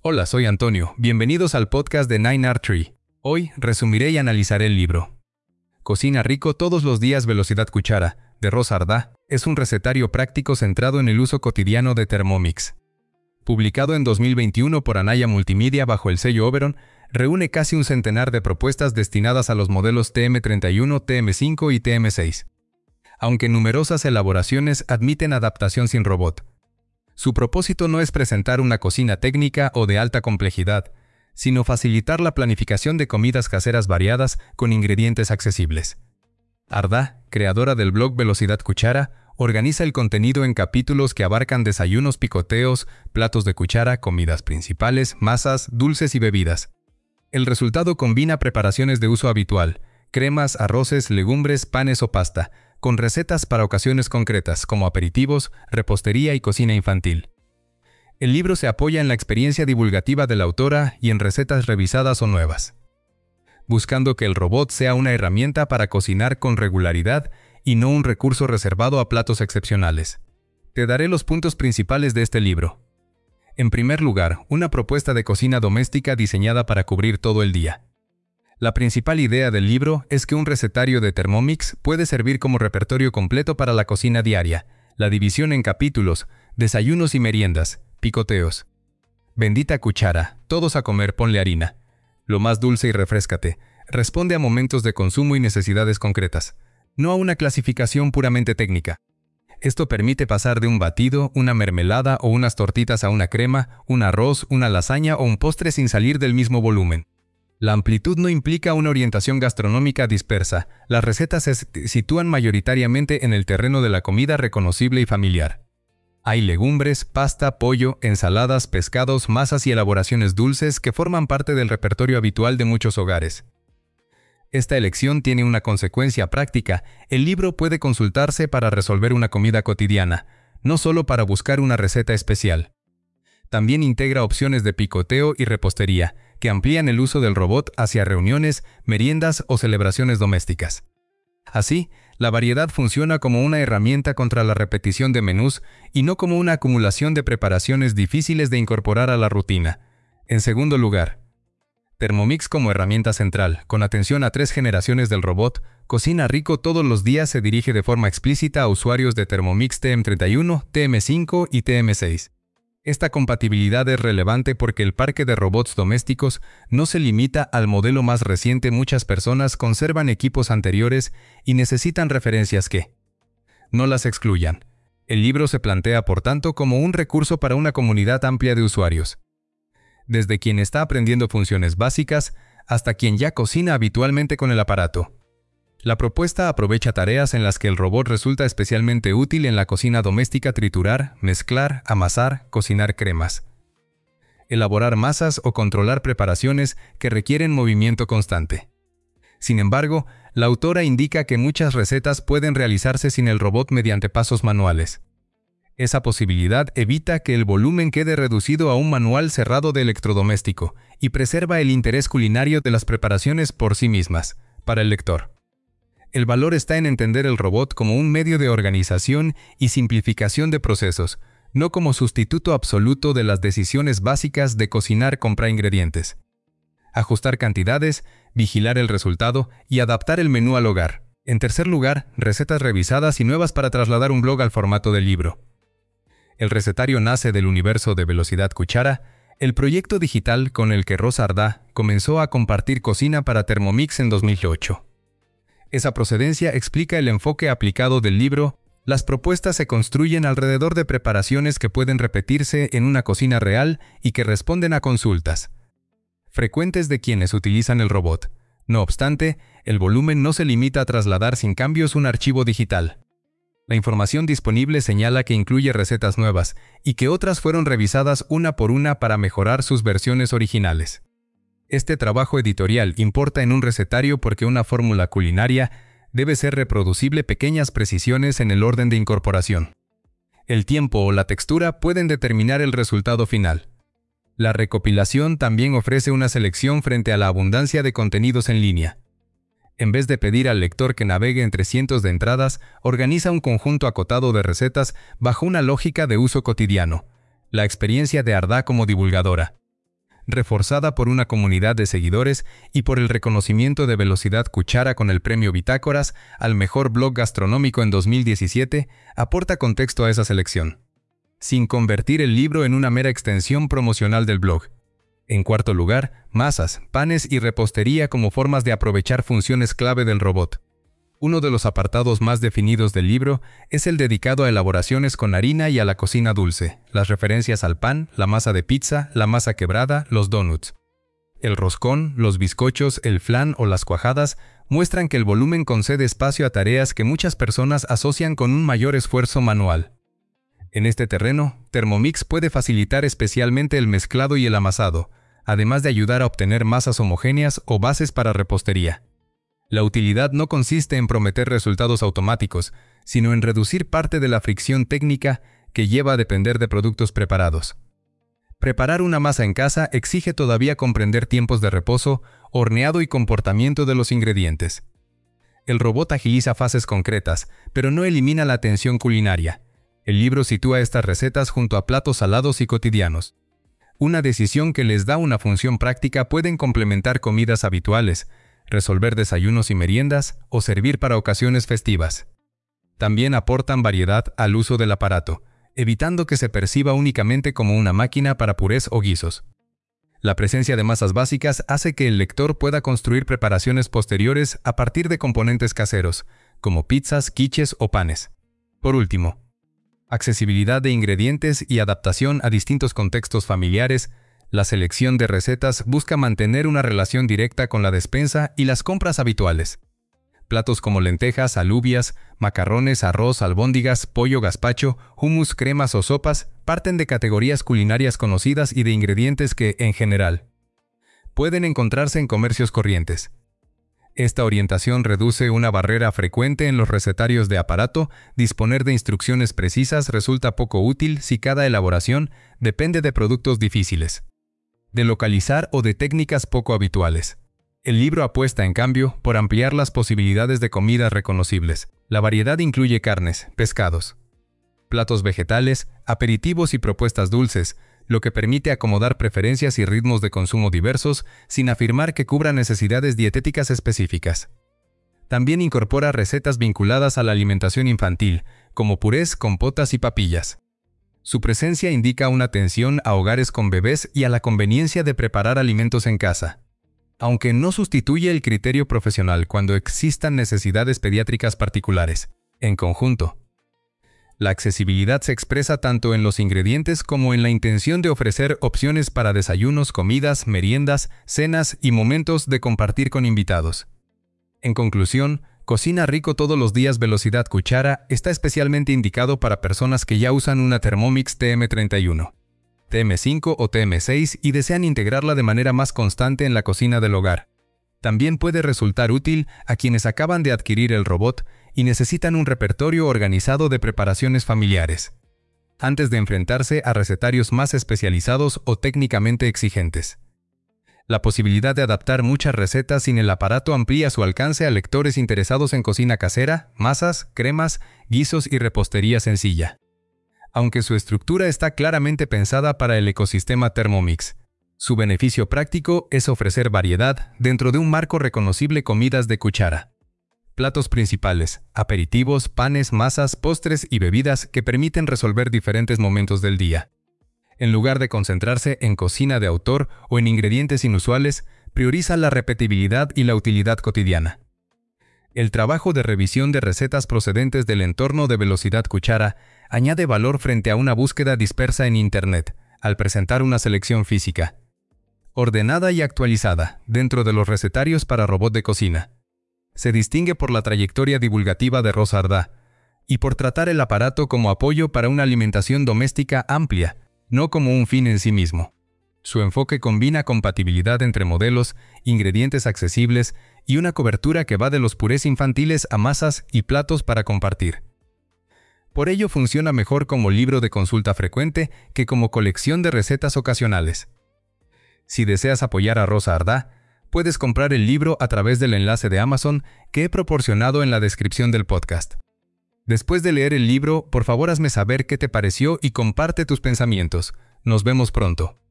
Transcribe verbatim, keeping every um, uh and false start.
Hola, soy Antonio. Bienvenidos al podcast de Nine Art Tree. Hoy resumiré y analizaré el libro Cocina rico todos los días Velocidad Cuchara, de Rosa Ardá. Es un recetario práctico centrado en el uso cotidiano de Thermomix. Publicado en dos mil veintiuno por Anaya Multimedia bajo el sello Oberon, reúne casi un centenar de propuestas destinadas a los modelos T M treinta y uno, T M cinco y T M seis. Aunque numerosas elaboraciones admiten adaptación sin robot. Su propósito no es presentar una cocina técnica o de alta complejidad, sino facilitar la planificación de comidas caseras variadas con ingredientes accesibles. Ardá, creadora del blog Velocidad Cuchara, organiza el contenido en capítulos que abarcan desayunos, picoteos, platos de cuchara, comidas principales, masas, dulces y bebidas. El resultado combina preparaciones de uso habitual, cremas, arroces, legumbres, panes o pasta, con recetas para ocasiones concretas como aperitivos, repostería y cocina infantil. El libro se apoya en la experiencia divulgativa de la autora y en recetas revisadas o nuevas, buscando que el robot sea una herramienta para cocinar con regularidad y no un recurso reservado a platos excepcionales. Te daré los puntos principales de este libro. En primer lugar, una propuesta de cocina doméstica diseñada para cubrir todo el día. La principal idea del libro es que un recetario de Thermomix puede servir como repertorio completo para la cocina diaria, la división en capítulos, desayunos y meriendas, picoteos. Bendita cuchara, todos a comer, ponle harina. Lo más dulce y refréscate. Responde a momentos de consumo y necesidades concretas, no a una clasificación puramente técnica. Esto permite pasar de un batido, una mermelada o unas tortitas a una crema, un arroz, una lasaña o un postre sin salir del mismo volumen. La amplitud no implica una orientación gastronómica dispersa. Las recetas se sitúan mayoritariamente en el terreno de la comida reconocible y familiar. Hay legumbres, pasta, pollo, ensaladas, pescados, masas y elaboraciones dulces que forman parte del repertorio habitual de muchos hogares. Esta elección tiene una consecuencia práctica. El libro puede consultarse para resolver una comida cotidiana, no solo para buscar una receta especial. También integra opciones de picoteo y repostería, que amplían el uso del robot hacia reuniones, meriendas o celebraciones domésticas. Así, la variedad funciona como una herramienta contra la repetición de menús y no como una acumulación de preparaciones difíciles de incorporar a la rutina. En segundo lugar, Thermomix como herramienta central, con atención a tres generaciones del robot, Cocina Rico todos los días se dirige de forma explícita a usuarios de Thermomix T M treinta y uno, T M cinco y T M seis. Esta compatibilidad es relevante porque el parque de robots domésticos no se limita al modelo más reciente. Muchas personas conservan equipos anteriores y necesitan referencias que no las excluyan. El libro se plantea, por tanto, como un recurso para una comunidad amplia de usuarios, desde quien está aprendiendo funciones básicas hasta quien ya cocina habitualmente con el aparato. La propuesta aprovecha tareas en las que el robot resulta especialmente útil en la cocina doméstica: triturar, mezclar, amasar, cocinar cremas, elaborar masas o controlar preparaciones que requieren movimiento constante. Sin embargo, la autora indica que muchas recetas pueden realizarse sin el robot mediante pasos manuales. Esa posibilidad evita que el volumen quede reducido a un manual cerrado de electrodoméstico y preserva el interés culinario de las preparaciones por sí mismas, para el lector. El valor está en entender el robot como un medio de organización y simplificación de procesos, no como sustituto absoluto de las decisiones básicas de cocinar, comprar ingredientes, ajustar cantidades, vigilar el resultado y adaptar el menú al hogar. En tercer lugar, recetas revisadas y nuevas para trasladar un blog al formato del libro. El recetario nace del universo de Velocidad Cuchara, el proyecto digital con el que Rosa Ardá comenzó a compartir cocina para Thermomix en dos mil ocho. Esa procedencia explica el enfoque aplicado del libro. Las propuestas se construyen alrededor de preparaciones que pueden repetirse en una cocina real y que responden a consultas frecuentes de quienes utilizan el robot. No obstante, el volumen no se limita a trasladar sin cambios un archivo digital. La información disponible señala que incluye recetas nuevas y que otras fueron revisadas una por una para mejorar sus versiones originales. Este trabajo editorial importa en un recetario porque una fórmula culinaria debe ser reproducible. Pequeñas precisiones en el orden de incorporación, el tiempo o la textura pueden determinar el resultado final. La recopilación también ofrece una selección frente a la abundancia de contenidos en línea. En vez de pedir al lector que navegue entre cientos de entradas, organiza un conjunto acotado de recetas bajo una lógica de uso cotidiano. La experiencia de Ardá como divulgadora. reforzada por una comunidad de seguidores y por el reconocimiento de Velocidad Cuchara con el premio Bitácoras al mejor blog gastronómico en dos mil diecisiete, aporta contexto a esa selección, sin convertir el libro en una mera extensión promocional del blog. En cuarto lugar, masas, panes y repostería como formas de aprovechar funciones clave del robot. Uno de los apartados más definidos del libro es el dedicado a elaboraciones con harina y a la cocina dulce, las referencias al pan, la masa de pizza, la masa quebrada, los donuts. El roscón, los bizcochos, el flan o las cuajadas muestran que el volumen concede espacio a tareas que muchas personas asocian con un mayor esfuerzo manual. En este terreno, Thermomix puede facilitar especialmente el mezclado y el amasado, además de ayudar a obtener masas homogéneas o bases para repostería. La utilidad no consiste en prometer resultados automáticos, sino en reducir parte de la fricción técnica que lleva a depender de productos preparados. Preparar una masa en casa exige todavía comprender tiempos de reposo, horneado y comportamiento de los ingredientes. El robot agiliza fases concretas, pero no elimina la tensión culinaria. El libro sitúa estas recetas junto a platos salados y cotidianos. Una decisión que les da una función práctica: pueden complementar comidas habituales, resolver desayunos y meriendas o servir para ocasiones festivas. También aportan variedad al uso del aparato, evitando que se perciba únicamente como una máquina para purés o guisos. La presencia de masas básicas hace que el lector pueda construir preparaciones posteriores a partir de componentes caseros, como pizzas, quiches o panes. Por último, accesibilidad de ingredientes y adaptación a distintos contextos familiares. La selección de recetas busca mantener una relación directa con la despensa y las compras habituales. Platos como lentejas, alubias, macarrones, arroz, albóndigas, pollo gazpacho, hummus, cremas o sopas parten de categorías culinarias conocidas y de ingredientes que, en general, pueden encontrarse en comercios corrientes. Esta orientación reduce una barrera frecuente en los recetarios de aparato. Disponer de instrucciones precisas resulta poco útil si cada elaboración depende de productos difíciles de localizar o de técnicas poco habituales. El libro apuesta, en cambio, por ampliar las posibilidades de comidas reconocibles. La variedad incluye carnes, pescados, platos vegetales, aperitivos y propuestas dulces, lo que permite acomodar preferencias y ritmos de consumo diversos sin afirmar que cubra necesidades dietéticas específicas. También incorpora recetas vinculadas a la alimentación infantil, como purés, compotas y papillas. Su presencia indica una atención a hogares con bebés y a la conveniencia de preparar alimentos en casa. Aunque no sustituye el criterio profesional cuando existan necesidades pediátricas particulares. En conjunto, la accesibilidad se expresa tanto en los ingredientes como en la intención de ofrecer opciones para desayunos, comidas, meriendas, cenas y momentos de compartir con invitados. En conclusión, Cocina Rico todos los días Velocidad Cuchara está especialmente indicado para personas que ya usan una Thermomix T M treinta y uno, T M cinco o T M seis y desean integrarla de manera más constante en la cocina del hogar. También puede resultar útil a quienes acaban de adquirir el robot y necesitan un repertorio organizado de preparaciones familiares, antes de enfrentarse a recetarios más especializados o técnicamente exigentes. La posibilidad de adaptar muchas recetas sin el aparato amplía su alcance a lectores interesados en cocina casera, masas, cremas, guisos y repostería sencilla. Aunque su estructura está claramente pensada para el ecosistema Thermomix, su beneficio práctico es ofrecer variedad dentro de un marco reconocible: comidas de cuchara. Platos principales, aperitivos, panes, masas, postres y bebidas que permiten resolver diferentes momentos del día. En lugar de concentrarse en cocina de autor o en ingredientes inusuales, prioriza la repetibilidad y la utilidad cotidiana. El trabajo de revisión de recetas procedentes del entorno de Velocidad Cuchara añade valor frente a una búsqueda dispersa en Internet, al presentar una selección física, ordenada y actualizada, dentro de los recetarios para robot de cocina. Se distingue por la trayectoria divulgativa de Rosa Ardá y por tratar el aparato como apoyo para una alimentación doméstica amplia, no como un fin en sí mismo. Su enfoque combina compatibilidad entre modelos, ingredientes accesibles y una cobertura que va de los purés infantiles a masas y platos para compartir. Por ello funciona mejor como libro de consulta frecuente que como colección de recetas ocasionales. Si deseas apoyar a Rosa Ardá, puedes comprar el libro a través del enlace de Amazon que he proporcionado en la descripción del podcast. Después de leer el libro, por favor hazme saber qué te pareció y comparte tus pensamientos. Nos vemos pronto.